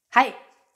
Hi!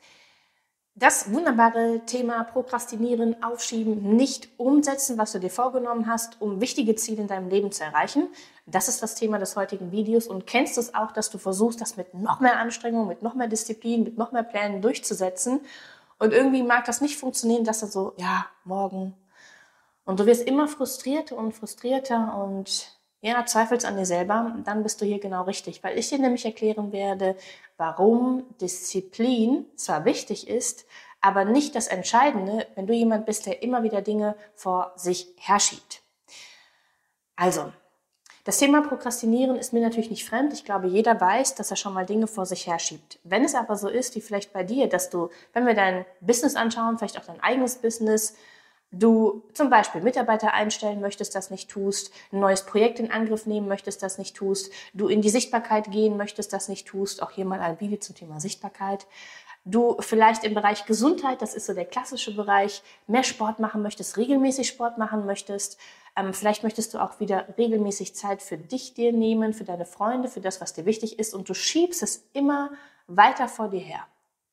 Das wunderbare Thema Prokrastinieren, Aufschieben, nicht umsetzen, was du dir vorgenommen hast, um wichtige Ziele in deinem Leben zu erreichen. Das ist das Thema des heutigen Videos. Und kennst du es auch, dass du versuchst, das mit noch mehr Anstrengung, mit noch mehr Disziplin, mit noch mehr Plänen durchzusetzen? Und irgendwie mag das nicht funktionieren, dass du so, ja, morgen. Und du wirst immer frustrierter und frustrierter und ja, zweifelst an dir selber, dann bist du hier genau richtig, weil ich dir nämlich erklären werde, warum Disziplin zwar wichtig ist, aber nicht das Entscheidende, wenn du jemand bist, der immer wieder Dinge vor sich herschiebt. Also, das Thema Prokrastinieren ist mir natürlich nicht fremd. Ich glaube, jeder weiß, dass er schon mal Dinge vor sich herschiebt. Wenn es aber so ist, wie vielleicht bei dir, dass du, wenn wir dein Business anschauen, vielleicht auch dein eigenes Business, du zum Beispiel Mitarbeiter einstellen möchtest, das nicht tust, ein neues Projekt in Angriff nehmen möchtest, das nicht tust, du in die Sichtbarkeit gehen möchtest, das nicht tust, auch hier mal ein Video zum Thema Sichtbarkeit, du vielleicht im Bereich Gesundheit, das ist so der klassische Bereich, mehr Sport machen möchtest, regelmäßig Sport machen möchtest, vielleicht möchtest du auch wieder regelmäßig Zeit für dich dir nehmen, für deine Freunde, für das, was dir wichtig ist und du schiebst es immer weiter vor dir her.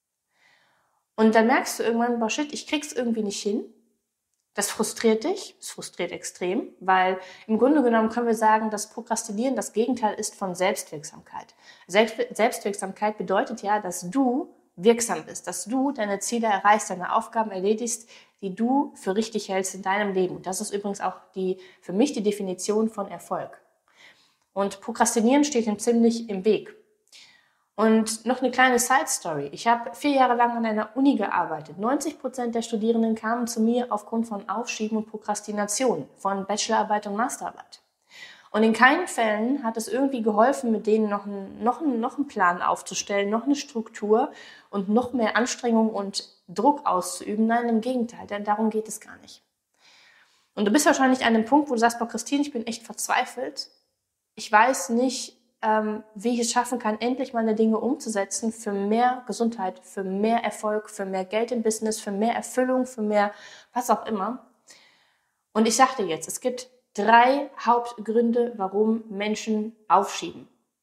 Und dann merkst du irgendwann, boah shit, ich krieg's irgendwie nicht hin. Das frustriert dich, es frustriert extrem, weil im Grunde genommen können wir sagen, dass Prokrastinieren das Gegenteil ist von Selbstwirksamkeit. Selbstwirksamkeit bedeutet ja, dass du wirksam bist, dass du deine Ziele erreichst, deine Aufgaben erledigst, die du für richtig hältst in deinem Leben. Und das ist übrigens auch für mich die Definition von Erfolg. Und Prokrastinieren steht ihm ziemlich im Weg. Und noch eine kleine Side-Story. Ich habe 4 Jahre lang an einer Uni gearbeitet. 90% der Studierenden kamen zu mir aufgrund von Aufschieben und Prokrastination, von Bachelorarbeit und Masterarbeit. Und in keinen Fällen hat es irgendwie geholfen, mit denen noch einen Plan aufzustellen, noch eine Struktur und noch mehr Anstrengung und Druck auszuüben. Nein, im Gegenteil, denn darum geht es gar nicht. Und du bist wahrscheinlich an dem Punkt, wo du sagst, boah, Christine, ich bin echt verzweifelt. Ich weiß nicht, wie ich es schaffen kann, endlich meine Dinge umzusetzen für mehr Gesundheit, für mehr Erfolg, für mehr Geld im Business, für mehr Erfüllung, für mehr was auch immer. Und ich sage dir jetzt, es gibt 3 Hauptgründe, warum Menschen aufschieben.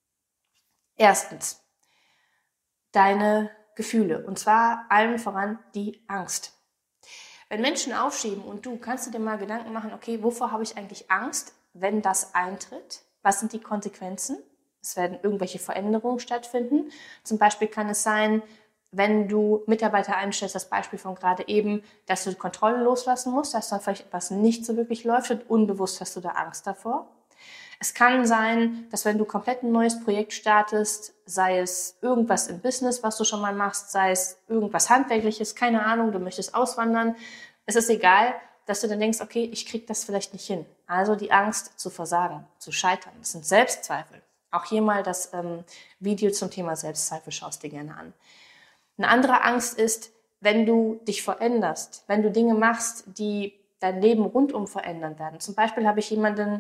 Erstens, deine Gefühle, und zwar allen voran die Angst. Wenn Menschen aufschieben und du, kannst du dir mal Gedanken machen, okay, wovor habe ich eigentlich Angst, wenn das eintritt? Was sind die Konsequenzen? Es werden irgendwelche Veränderungen stattfinden. Zum Beispiel kann es sein, wenn du Mitarbeiter einstellst, das Beispiel von gerade eben, dass du die Kontrolle loslassen musst, dass dann vielleicht etwas nicht so wirklich läuft und unbewusst hast du da Angst davor. Es kann sein, dass wenn du komplett ein neues Projekt startest, sei es irgendwas im Business, was du schon mal machst, sei es irgendwas Handwerkliches, keine Ahnung, du möchtest auswandern, es ist egal, dass du dann denkst, okay, ich krieg das vielleicht nicht hin. Also die Angst zu versagen, zu scheitern, das sind Selbstzweifel. Auch hier mal das Video zum Thema Selbstzweifel schaust dir gerne an. Eine andere Angst ist, wenn du dich veränderst, wenn du Dinge machst, die dein Leben rundum verändern werden. Zum Beispiel habe ich jemanden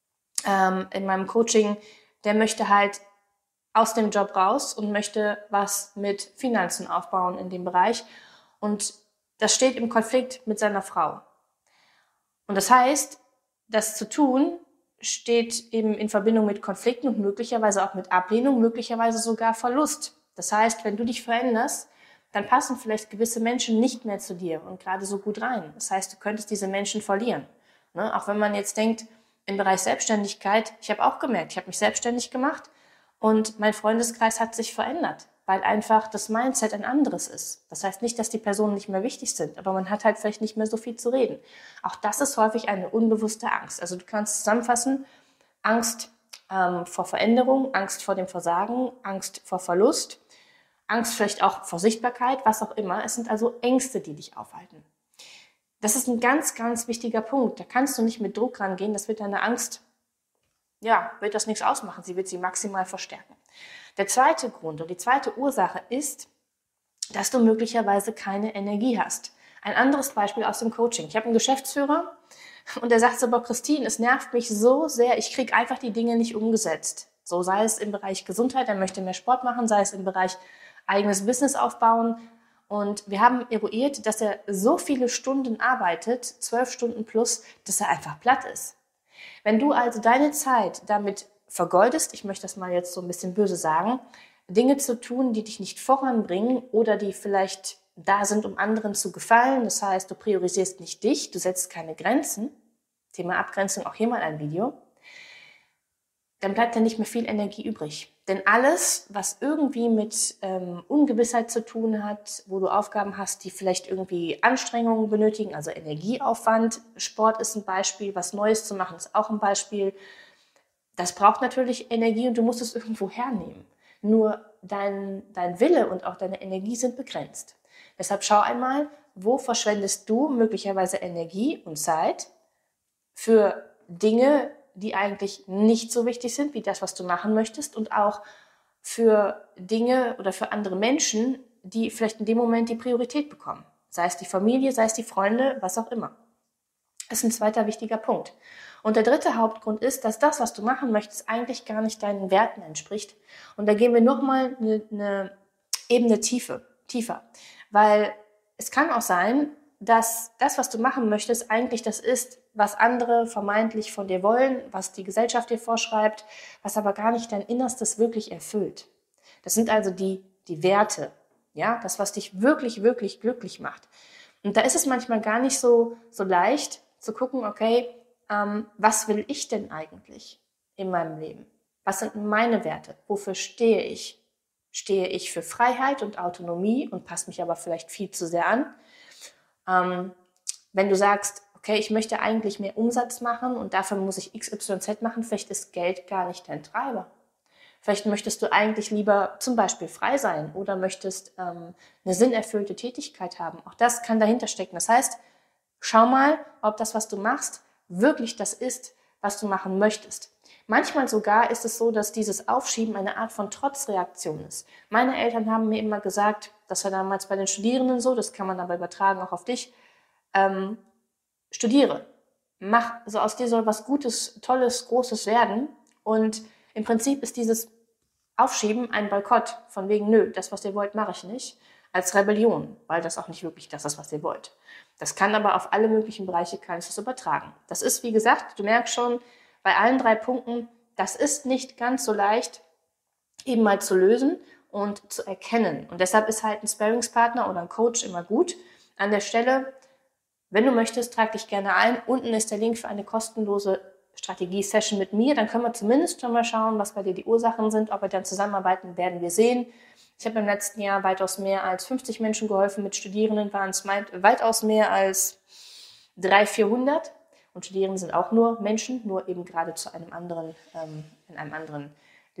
in meinem Coaching, der möchte halt aus dem Job raus und möchte was mit Finanzen aufbauen in dem Bereich. Und das steht im Konflikt mit seiner Frau. Und das heißt, das zu tun steht eben in Verbindung mit Konflikten und möglicherweise auch mit Ablehnung, möglicherweise sogar Verlust. Das heißt, wenn du dich veränderst, dann passen vielleicht gewisse Menschen nicht mehr zu dir und gerade so gut rein. Das heißt, du könntest diese Menschen verlieren. Ne? Auch wenn man jetzt denkt, im Bereich Selbstständigkeit, ich habe auch gemerkt, ich habe mich selbstständig gemacht und mein Freundeskreis hat sich verändert, weil einfach das Mindset ein anderes ist. Das heißt nicht, dass die Personen nicht mehr wichtig sind, aber man hat halt vielleicht nicht mehr so viel zu reden. Auch das ist häufig eine unbewusste Angst. Also du kannst zusammenfassen, Angst vor Veränderung, Angst vor dem Versagen, Angst vor Verlust, Angst vielleicht auch vor Sichtbarkeit, was auch immer. Es sind also Ängste, die dich aufhalten. Das ist ein ganz, ganz wichtiger Punkt. Da kannst du nicht mit Druck rangehen. Das wird deine Angst, ja, wird das nichts ausmachen. Sie wird sie maximal verstärken. Der zweite Grund und die zweite Ursache ist, dass du möglicherweise keine Energie hast. Ein anderes Beispiel aus dem Coaching. Ich habe einen Geschäftsführer und der sagt so, aber Christine, es nervt mich so sehr, ich kriege einfach die Dinge nicht umgesetzt. So sei es im Bereich Gesundheit, er möchte mehr Sport machen, sei es im Bereich eigenes Business aufbauen. Und wir haben eruiert, dass er so viele Stunden arbeitet, 12 Stunden plus, dass er einfach platt ist. Wenn du also deine Zeit damit vergeudest, ich möchte das mal jetzt so ein bisschen böse sagen, Dinge zu tun, die dich nicht voranbringen oder die vielleicht da sind, um anderen zu gefallen. Das heißt, du priorisierst nicht dich, du setzt keine Grenzen. Thema Abgrenzung, auch hier mal ein Video. Dann bleibt ja nicht mehr viel Energie übrig. Denn alles, was irgendwie mit Ungewissheit zu tun hat, wo du Aufgaben hast, die vielleicht irgendwie Anstrengungen benötigen, also Energieaufwand, Sport ist ein Beispiel, was Neues zu machen ist auch ein Beispiel. Das braucht natürlich Energie und du musst es irgendwo hernehmen. Nur dein Wille und auch deine Energie sind begrenzt. Deshalb schau einmal, wo verschwendest du möglicherweise Energie und Zeit für Dinge, die eigentlich nicht so wichtig sind, wie das, was du machen möchtest, und auch für Dinge oder für andere Menschen, die vielleicht in dem Moment die Priorität bekommen. Sei es die Familie, sei es die Freunde, was auch immer. Das ist ein zweiter wichtiger Punkt. Und der dritte Hauptgrund ist, dass das, was du machen möchtest, eigentlich gar nicht deinen Werten entspricht. Und da gehen wir nochmal eine Ebene tiefer. Weil es kann auch sein, dass das, was du machen möchtest, eigentlich das ist, was andere vermeintlich von dir wollen, was die Gesellschaft dir vorschreibt, was aber gar nicht dein Innerstes wirklich erfüllt. Das sind also die Werte, ja, das, was dich wirklich, wirklich glücklich macht. Und da ist es manchmal gar nicht so leicht zu gucken, okay, was will ich denn eigentlich in meinem Leben? Was sind meine Werte? Wofür stehe ich? Stehe ich für Freiheit und Autonomie und passe mich aber vielleicht viel zu sehr an? Wenn du sagst, okay, ich möchte eigentlich mehr Umsatz machen und dafür muss ich XYZ machen, vielleicht ist Geld gar nicht dein Treiber. Vielleicht möchtest du eigentlich lieber zum Beispiel frei sein oder möchtest eine sinnerfüllte Tätigkeit haben. Auch das kann dahinter stecken. Das heißt, schau mal, ob das, was du machst, wirklich das ist, was du machen möchtest. Manchmal sogar ist es so, dass dieses Aufschieben eine Art von Trotzreaktion ist. Meine Eltern haben mir immer gesagt, das war damals bei den Studierenden so, das kann man aber übertragen auch auf dich, studiere. Also aus dir soll was Gutes, Tolles, Großes werden. Und im Prinzip ist dieses Aufschieben ein Boykott, von wegen, nö, das, was ihr wollt, mache ich nicht, als Rebellion, weil das auch nicht wirklich das ist, was ihr wollt. Das kann aber auf alle möglichen Bereiche, kannst du es übertragen. Das ist, wie gesagt, du merkst schon, bei allen 3 Punkten, das ist nicht ganz so leicht, eben mal zu lösen und zu erkennen. Und deshalb ist halt ein Sparringspartner oder ein Coach immer gut. An der Stelle, wenn du möchtest, trag dich gerne ein. Unten ist der Link für eine kostenlose Strategie-Session mit mir. Dann können wir zumindest schon mal schauen, was bei dir die Ursachen sind. Ob wir dann zusammenarbeiten, werden wir sehen. Ich habe im letzten Jahr weitaus mehr als 50 Menschen geholfen. Mit Studierenden waren es weitaus mehr als 300, 400. Und Studierende sind auch nur Menschen, nur eben gerade zu einem anderen, in einem anderen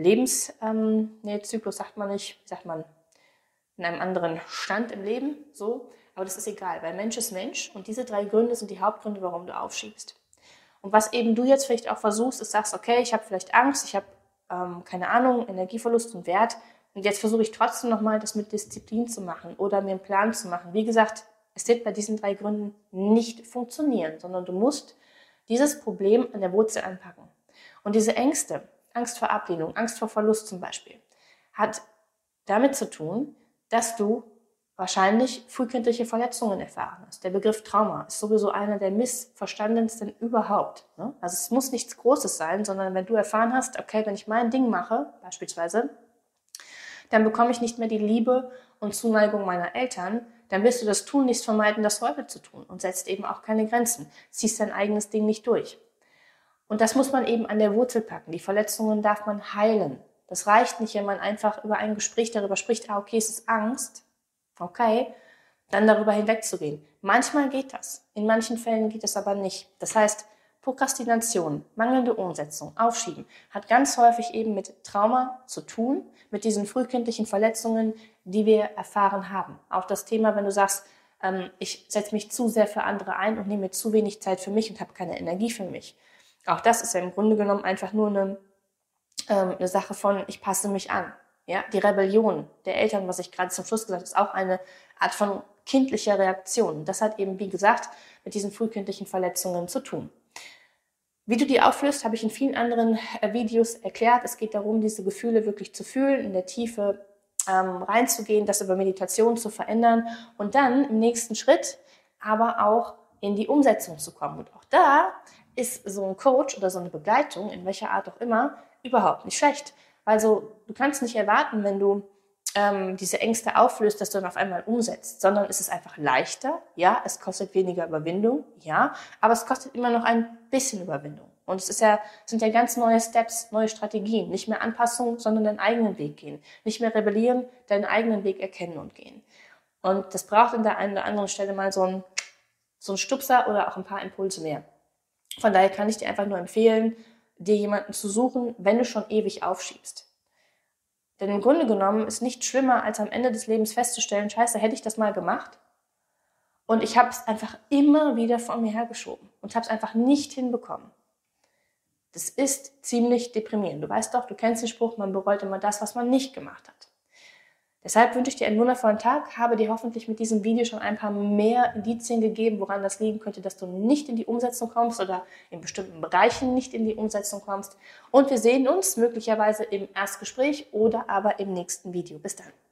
Lebenszyklus, sagt man nicht, sagt man, in einem anderen Stand im Leben, so. Aber das ist egal, weil Mensch ist Mensch und diese 3 Gründe sind die Hauptgründe, warum du aufschiebst. Und was eben du jetzt vielleicht auch versuchst, ist, sagst, okay, ich habe vielleicht Angst, ich habe, keine Ahnung, Energieverlust und Wert und jetzt versuche ich trotzdem nochmal das mit Disziplin zu machen oder mir einen Plan zu machen. Wie gesagt, es wird bei diesen 3 Gründen nicht funktionieren, sondern du musst dieses Problem an der Wurzel anpacken. Und diese Ängste, Angst vor Ablehnung, Angst vor Verlust zum Beispiel, hat damit zu tun, dass du wahrscheinlich frühkindliche Verletzungen erfahren hast. Der Begriff Trauma ist sowieso einer der missverstandensten überhaupt. Ne? Also es muss nichts Großes sein, sondern wenn du erfahren hast, okay, wenn ich mein Ding mache, beispielsweise, dann bekomme ich nicht mehr die Liebe und Zuneigung meiner Eltern, dann wirst du das tunlichst vermeiden, das heute zu tun und setzt eben auch keine Grenzen, ziehst dein eigenes Ding nicht durch. Und das muss man eben an der Wurzel packen. Die Verletzungen darf man heilen. Das reicht nicht, wenn man einfach über ein Gespräch darüber spricht, okay, es ist Angst, okay, dann darüber hinwegzugehen. Manchmal geht das, in manchen Fällen geht es aber nicht. Das heißt, Prokrastination, mangelnde Umsetzung, Aufschieben hat ganz häufig eben mit Trauma zu tun, mit diesen frühkindlichen Verletzungen, die wir erfahren haben. Auch das Thema, wenn du sagst, ich setze mich zu sehr für andere ein und nehme mir zu wenig Zeit für mich und habe keine Energie für mich. Auch das ist ja im Grunde genommen einfach nur eine Sache von, ich passe mich an. Ja, die Rebellion der Eltern, was ich gerade zum Schluss gesagt habe, ist auch eine Art von kindlicher Reaktion. Das hat eben, wie gesagt, mit diesen frühkindlichen Verletzungen zu tun. Wie du die auflöst, habe ich in vielen anderen Videos erklärt. Es geht darum, diese Gefühle wirklich zu fühlen, in der Tiefe reinzugehen, das über Meditation zu verändern und dann im nächsten Schritt aber auch in die Umsetzung zu kommen. Und auch da ist so ein Coach oder so eine Begleitung, in welcher Art auch immer, überhaupt nicht schlecht. Weil du kannst nicht erwarten, wenn du diese Ängste auflöst, dass du dann auf einmal umsetzt, sondern es ist einfach leichter, ja, es kostet weniger Überwindung, ja, aber es kostet immer noch ein bisschen Überwindung. Und es sind ja ganz neue Steps, neue Strategien, nicht mehr Anpassung, sondern deinen eigenen Weg gehen, nicht mehr rebellieren, deinen eigenen Weg erkennen und gehen. Und das braucht an der einen oder anderen Stelle mal so einen Stupser oder auch ein paar Impulse mehr. Von daher kann ich dir einfach nur empfehlen, dir jemanden zu suchen, wenn du schon ewig aufschiebst. Denn im Grunde genommen ist nichts schlimmer, als am Ende des Lebens festzustellen, scheiße, hätte ich das mal gemacht? Und ich habe es einfach immer wieder von mir hergeschoben und habe es einfach nicht hinbekommen. Das ist ziemlich deprimierend. Du weißt doch, du kennst den Spruch, man bereut immer das, was man nicht gemacht hat. Deshalb wünsche ich dir einen wundervollen Tag, habe dir hoffentlich mit diesem Video schon ein paar mehr Indizien gegeben, woran das liegen könnte, dass du nicht in die Umsetzung kommst oder in bestimmten Bereichen nicht in die Umsetzung kommst. Und wir sehen uns möglicherweise im Erstgespräch oder aber im nächsten Video. Bis dann.